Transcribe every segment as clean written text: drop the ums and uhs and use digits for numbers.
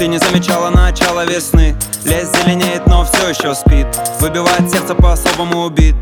Ты не замечала начала весны. Лес зеленеет, но все еще спит. Выбивает сердце по-особому бит.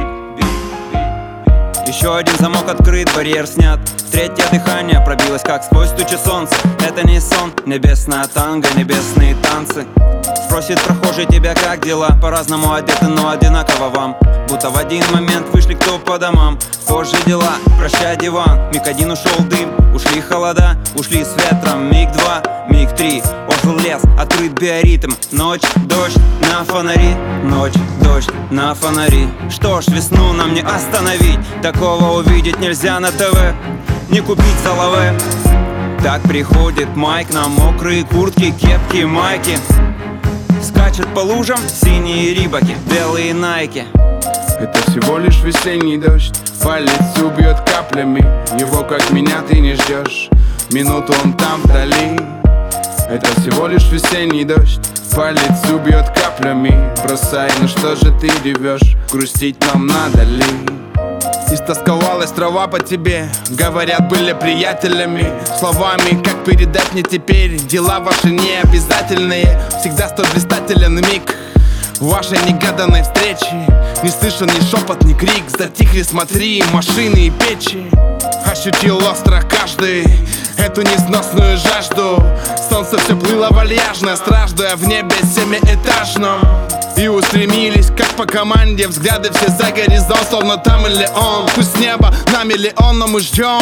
Еще один замок открыт, барьер снят. Третье дыхание пробилось, как сквозь тучи солнца. Это не сон, небесная танго, небесные танцы. Спросит прохожий тебя, как дела. По-разному одеты, но одинаково вам. Будто в один момент вышли кто по домам. Позже дела, прощай диван. Миг один ушел дым, ушли холода. Ушли с ветром, миг два, миг три. Ожил лес, открыт биоритм. Ночь, дождь на фонари. Ночь, дождь на фонари. Что ж, весну нам не остановить. Такого увидеть нельзя на ТВ. Не купить за лаве. Так приходит майк на мокрые куртки, кепки, майки. Скачет по лужам синие рибаки, белые найки. Это всего лишь весенний дождь, по лицу бьет каплями. Его, как меня, ты не ждешь. Минуту он там вдали. Это всего лишь весенний дождь, по лицу бьет каплями. Бросай, ну что же ты ревешь? Грустить нам надо ли? Истосковалась трава по тебе. Говорят, были приятелями. Словами, как передать мне теперь? Дела ваши не обязательные. Всегда столь блистателен миг вашей негаданной встречи. Не слышен ни шепот, ни крик. Затихли, смотри, машины и печи. Ощутил остро каждый эту несносную жажду. Солнце все плыло вальяжно, страждуя в небе семиэтажном. И устремились, как по команде, взгляды все за горизонт, словно там или он. Пусть небо на миллион, но мы ждем,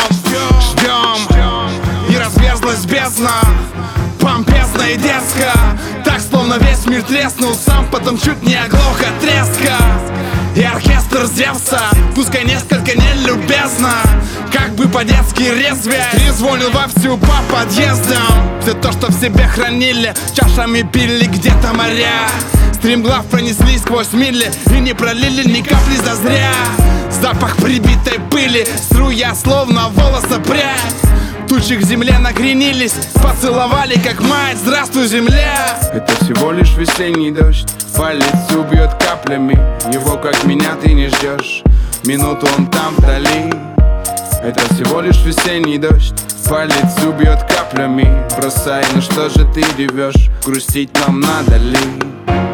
ждем. И разверзлась бездна, помпезно и дерзко. Так, словно весь мир треснул сам, потом чуть не оглох от треска. И оркестр Зевса, пускай несколько нелюбезно, как бы по-детски резвясь, трезвонил вовсю по подъездам. Все то, что в себе хранили, чашами пили где-то моря. Стремглав пронеслись сквозь мили и не пролили ни капли зазря. Запах прибитой пыли, струя словно волоса прядь. Тучи к земле накренились, поцеловали как мать. Здравствуй, земля! Это всего лишь весенний дождь, по лицу бьет каплями. Его, как меня, ты не ждешь. Минуту он там вдали. Это всего лишь весенний дождь, по лицу бьет каплями. Бросай, ну что же ты ревешь? Грустить нам надо ли?